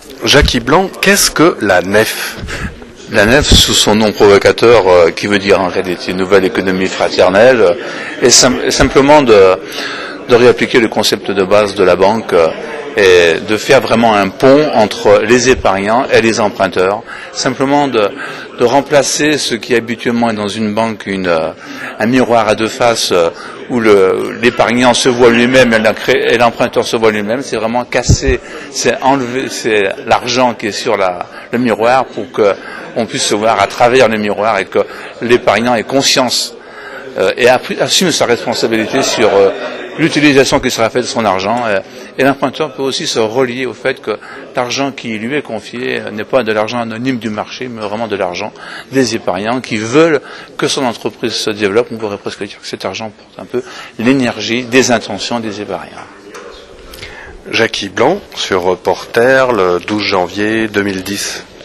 Jackie Blanc, qu'est-ce que la NEF? La NEF, sous son nom provocateur, qui veut dire en réalité nouvelle économie fraternelle, est simplement de réappliquer le concept de base de la banque et de faire vraiment un pont entre les épargnants et les emprunteurs. Simplement de remplacer ce qui habituellement est dans une banque un miroir à deux faces où l'épargnant se voit lui-même et l'emprunteur se voit lui-même. C'est vraiment casser, c'est enlever, c'est l'argent qui est sur le miroir pour qu'on puisse se voir à travers le miroir et que l'épargnant ait conscience et assume sa responsabilité sur l'utilisation qui sera faite de son argent. Et l'emprunteur peut aussi se relier au fait que l'argent qui lui est confié n'est pas de l'argent anonyme du marché, mais vraiment de l'argent des épargnants qui veulent que son entreprise se développe. On pourrait presque dire que cet argent porte un peu l'énergie des intentions des épargnants. Jackie Blanc, sur Reporter, le 12 janvier 2010.